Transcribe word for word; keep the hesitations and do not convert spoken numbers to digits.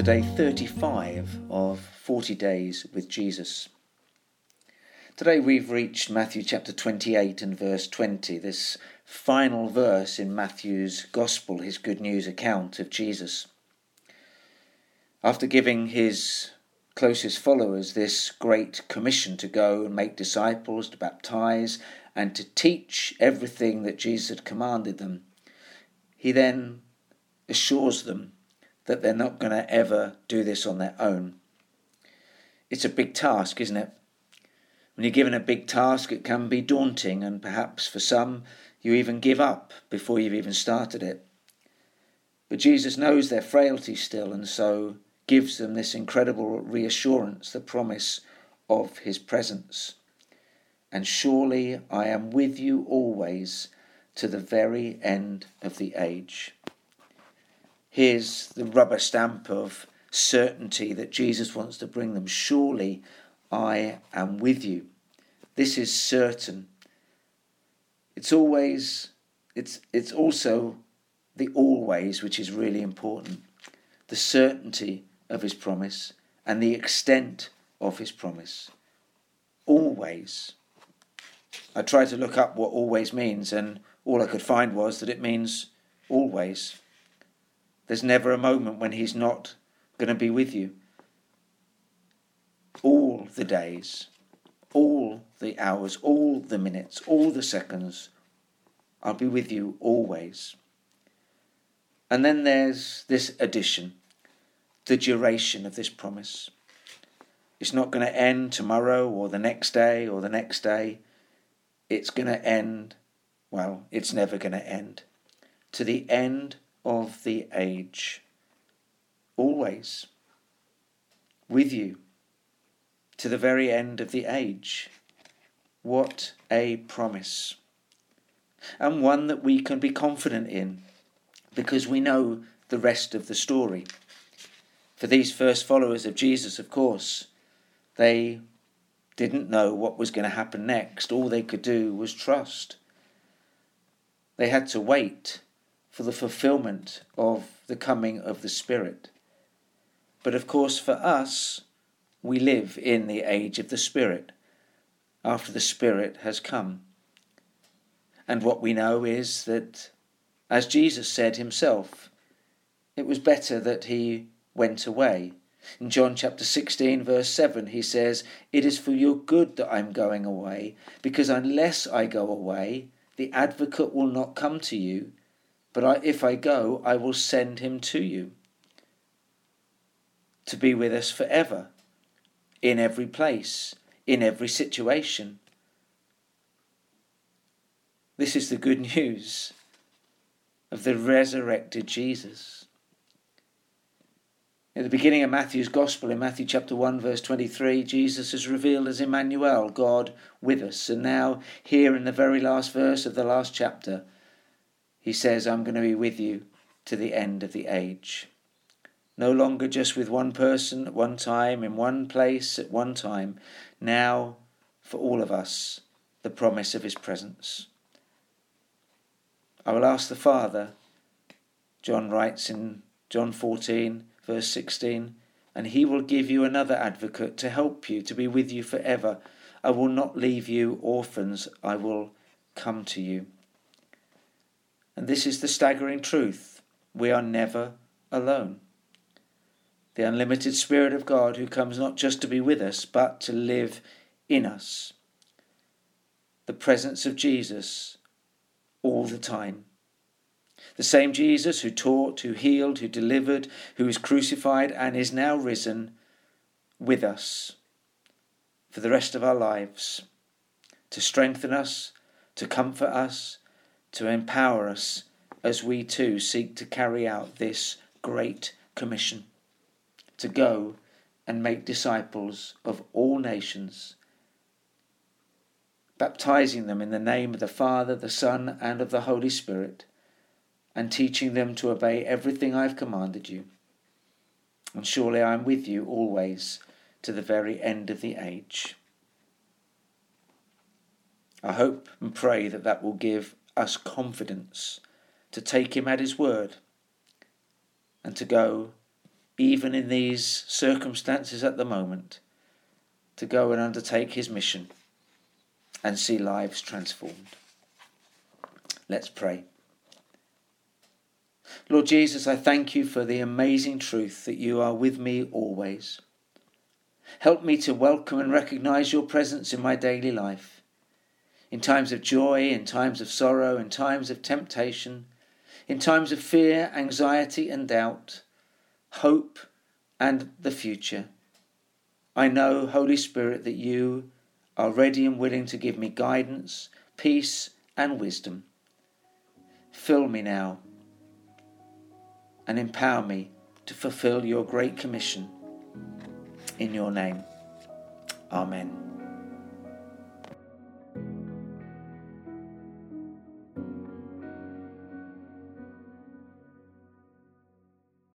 day thirty-five of forty days with Jesus. Today we've reached Matthew chapter twenty-eight and verse twenty, this final verse in Matthew's Gospel, his good news account of Jesus. After giving his closest followers this great commission to go and make disciples, to baptize, and to teach everything that Jesus had commanded them, he then assures them that they're not going to ever do this on their own. It's a big task, isn't it? When you're given a big task, it can be daunting, and perhaps for some, you even give up before you've even started it. But Jesus knows their frailty still, and so gives them this incredible reassurance, the promise of his presence. And surely I am with you always to the very end of the age. Here's the rubber stamp of certainty that Jesus wants to bring them. Surely I am with you. This is certain. It's always, it's, it's also the always, which is really important. The certainty of his promise and the extent of his promise. Always. I tried to look up what always means, and all I could find was that it means always. There's never a moment when he's not going to be with you. All the days, all the hours, all the minutes, all the seconds, I'll be with you always. And then there's this addition, the duration of this promise. It's not going to end tomorrow or the next day or the next day. It's going to end, well, it's never going to end. To the end of the age. Always. With you. To the very end of the age. What a promise. And one that we can be confident in, because we know the rest of the story. For these first followers of Jesus, of course, they didn't know what was going to happen next. All they could do was trust. They had to wait for the fulfillment of the coming of the Spirit. But of course, for us, we live in the age of the Spirit, after the Spirit has come. And what we know is that, as Jesus said himself, it was better that he went away. In John chapter sixteen, verse seven, he says, "It is for your good that I'm going away, because unless I go away, the advocate will not come to you, but I, if I go, I will send him to you." To be with us forever, in every place, in every situation. This is the good news of the resurrected Jesus. At the beginning of Matthew's Gospel, in Matthew chapter one, verse twenty-three, Jesus is revealed as Emmanuel, God with us. And now, here in the very last verse of the last chapter, he says, I'm going to be with you to the end of the age. No longer just with one person at one time, in one place at one time. Now, for all of us, the promise of his presence. I will ask the Father, John writes in John fourteen, verse sixteen, and he will give you another advocate to help you, to be with you forever. I will not leave you orphans, I will come to you. And this is the staggering truth. We are never alone. The unlimited Spirit of God, who comes not just to be with us, but to live in us. The presence of Jesus all the time. The same Jesus who taught, who healed, who delivered, who was crucified and is now risen with us for the rest of our lives, to strengthen us, to comfort us, to empower us as we too seek to carry out this great commission, to go and make disciples of all nations, baptizing them in the name of the Father, the Son, and of the Holy Spirit, and teaching them to obey everything I've commanded you. And surely I am with you always to the very end of the age. I hope and pray that that will give us confidence to take him at his word and to go even in these circumstances at the moment, to go and undertake his mission and see lives transformed. Let's pray. Lord Jesus, I thank you for the amazing truth that you are with me always. Help me to welcome and recognise your presence in my daily life, in times of joy, in times of sorrow, in times of temptation, in times of fear, anxiety and doubt, hope and the future. I know, Holy Spirit, that you are ready and willing to give me guidance, peace and wisdom. Fill me now and empower me to fulfill your great commission. In your name, amen.